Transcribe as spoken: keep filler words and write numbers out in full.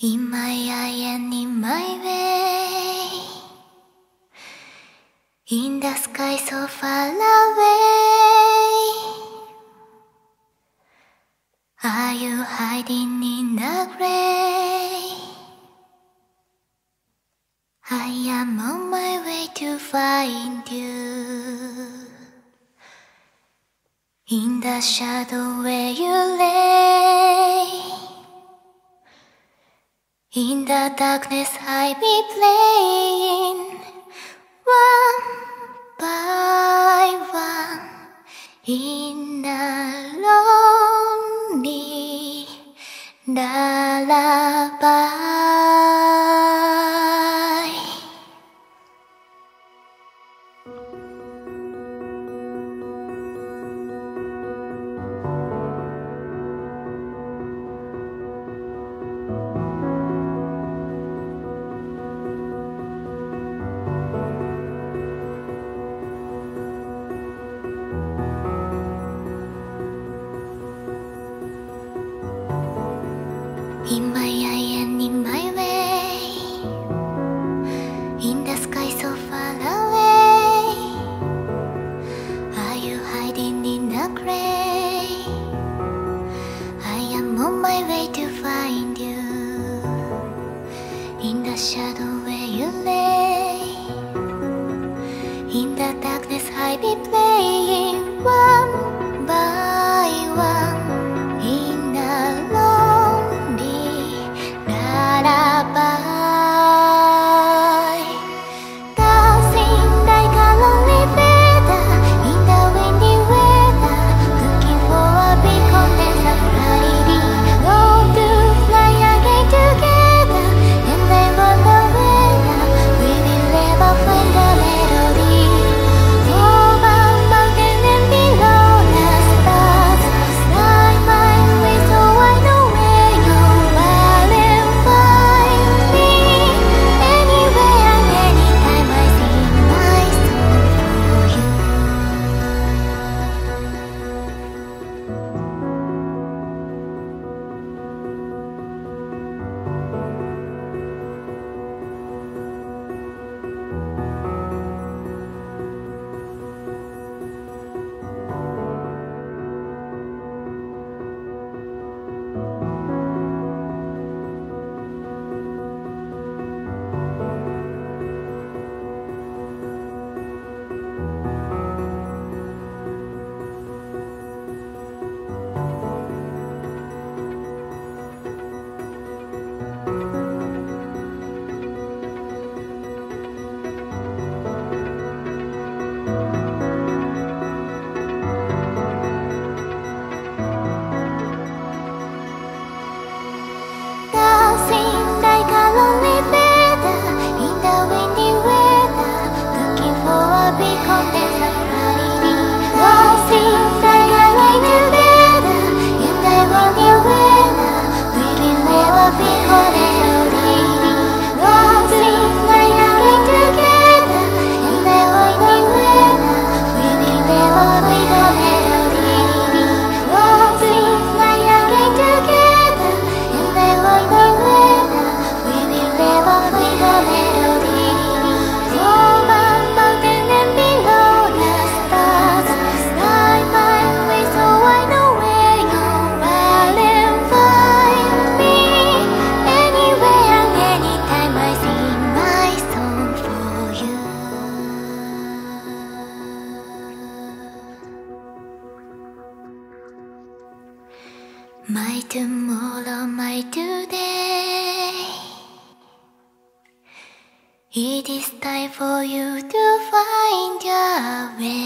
In my eye and in my way, in the sky so far away, are you hiding in the gray? I am on my way to find you, in the shadow where you lay. In the darkness I be playing, one by one, in a lonely lullaby. In my eye and in my way, in the sky so far away, are you hiding in the gray? I am on my way to find you, in the shadow where you lay. In the darkness I be playing, one by one, in the lullaby, dancing like a lonely feather in the windy weather, looking for a beacon and a Friday. Long to fly again together, and I wonder whether we will ever find a melody. Over mountain and below the stars, fly my way so I know where you are and find me. Anywhere and anytime I sing my song for you. Dancing like a lonely feather in the windy weather, looking for a beacon and a Friday. Dancing like a lonely feather in the windy weather, we will never be caught and lonely. Dancing like a ring together in the windy weather, we will never be caught and lonely. Dancing like a ring together in the windy weather, we will never be caught and lonely. Over mountain and below the stars, fly my way so I know where you are and find me. Anywhere and anytime I sing my song for you. My tomorrow, my today, it is time for you to find your way.